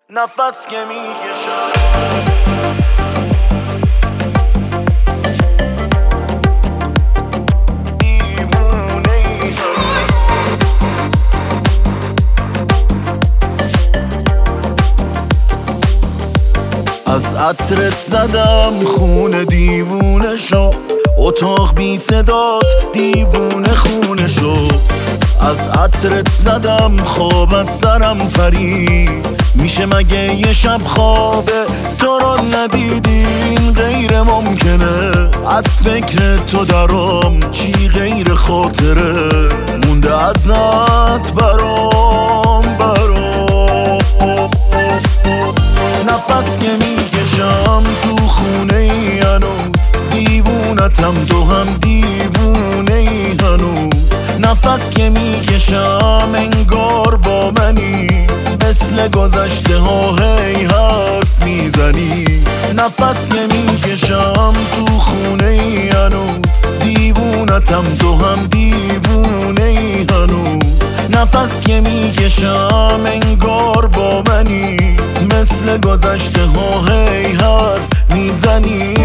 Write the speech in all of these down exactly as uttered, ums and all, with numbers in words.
نفس که میکشم از عطرت زدم خونه دیوونه شو، اتاق بی صدات دیوونه خونه شو. از عطرت زدم خواب از سرم پرید، میشه مگه یه شب خوابه تو رو ندیدین؟ غیر ممکنه از فکر تو درام، چی غیر خاطره مونده ازت برام برام. نفس که میکشم تو خونه ای هنوز، دیوونتم تو هم دیوونه ای هنوز. نفس که میکشم انگار با منی، مثل گذشته ها هی حرف میزنی. نفس که میکشم تو خونه ای هنوز، دیوونتم تو هم دیوونه ای هنوز. نفس که میکشم انگار با منی، مثل گذشته ها هی حرف میزنی.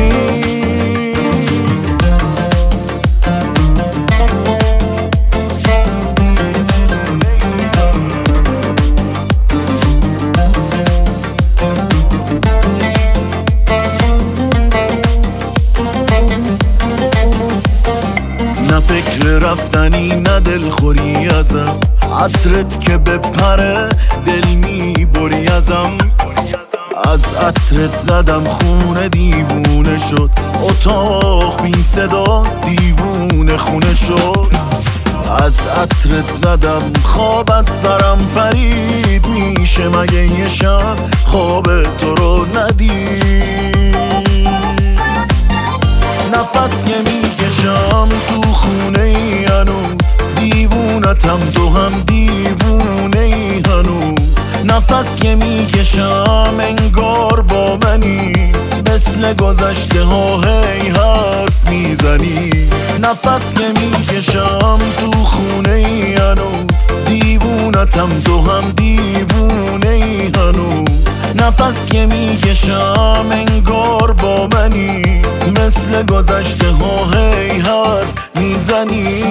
نه فکر رفتنی نه دلخوری ازم، عطرت که بپره دل میبری ازم. از عطرت زدم خونه دیوونه شد، اتاق بی صدا دیوونه خونه شد. از عطرت زدم خواب از سرم پرید، میشه مگه یه شب خواب تو رو ندید؟ نفس که میکشم تو خونه ای هنوز، دیوونتم تو هم دیوونه ای هنوز. نفس که میکشم انگار با منی، مثل گذشته ها هی حرف میزنی. نفس که میکشم تو خونه ای هنوز، دیوونتم تو هم دیوونه ای هنوز. نفس که میکشم انگار با منی، مثل گذشته ها هی حرف میزنی.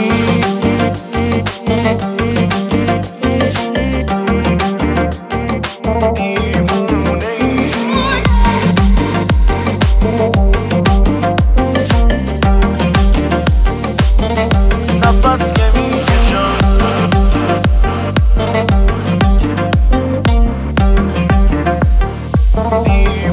You